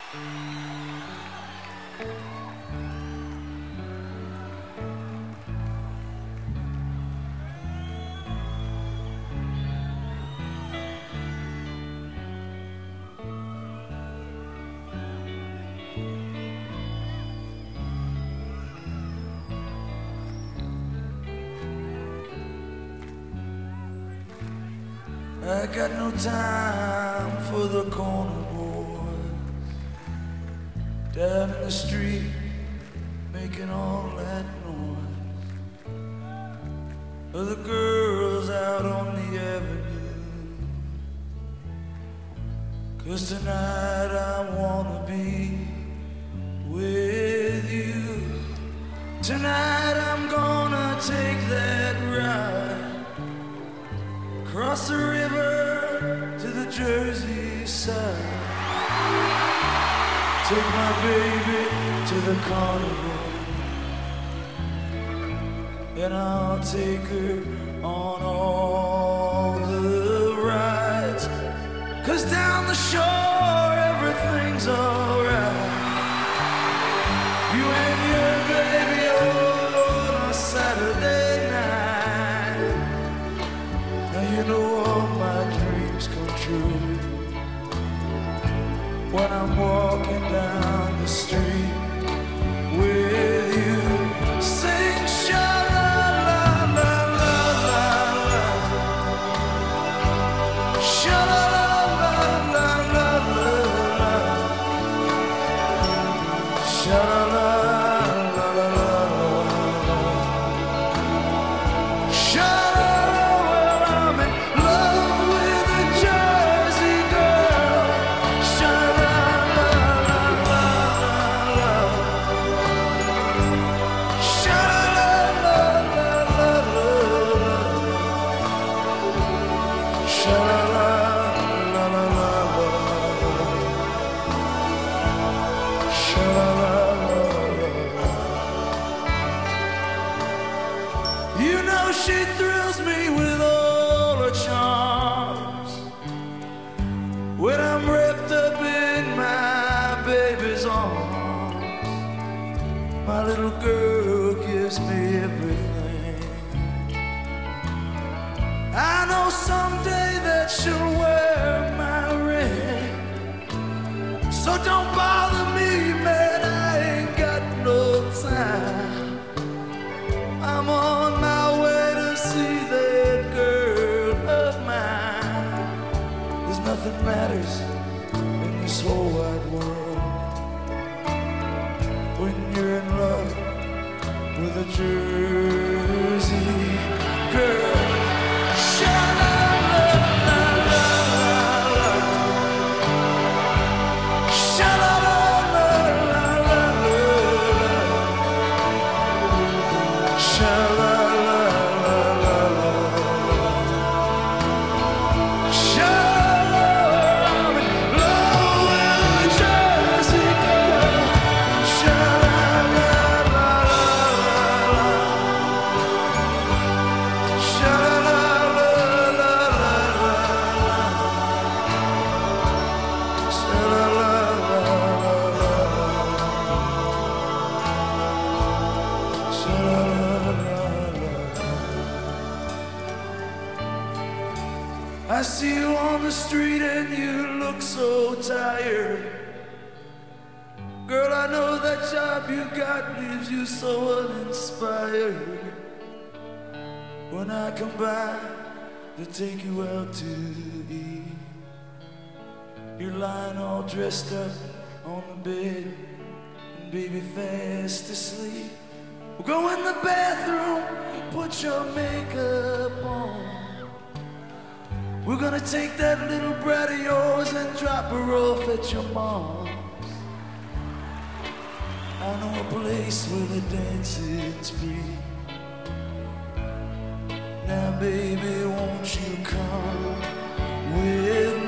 I got no time for the corner boys down in the street making all that noise, or the girls out on the avenue. 'Cause tonight I wanna be with you. Tonight I'm gonna take that ride across the river to the Jersey side. Take my baby to the carnival, and I'll take her on all the rides. 'Cause down the shore everything's alright. You and your baby on a Saturday night. Now you know all my dreams come true when I'm walking down the street with you. Sing sha-la-la-la-la-la, sha-la-la-la-la-la-la, sha-la-la-la-la-la-la, sha-la-la. I'm in love with a Jersey girl. Sha-la-la-la-la-la, sha-la-la-la-la-la, sha-la-la-la-la-la, sha-la-la-la-la. You know she thrills me with all her charms when I'm wrapped up in my baby's arms. My little girl gives me everything. I know someday that she'll wear my ring. So don't bother me, man, I ain't got no time. I'm on my way to see that girl of mine. There's nothing matters in this whole wide world when you're in love with a Jersey girl. Sha-la-la-la-la-la, sha-la-la-la-la-la, sha-la-la-la-la-la, sha-la. I'm in love with a Jersey girl. Sha-la-la-la-la-la, sha-la-la-la-la-la, sha-la-la-la-la, sha-la-la-la-la. I see you on the street and you look so tired. Girl, I know that job you got leaves you so uninspired. When I come by to take you out to eat, you're lying all dressed up on the bed and baby fast asleep. We'll go in the bathroom, put your makeup on. We're gonna take that little brat of yours and drop her off at your mom's. I know a place where the dancing's free. Now baby, won't you come with me?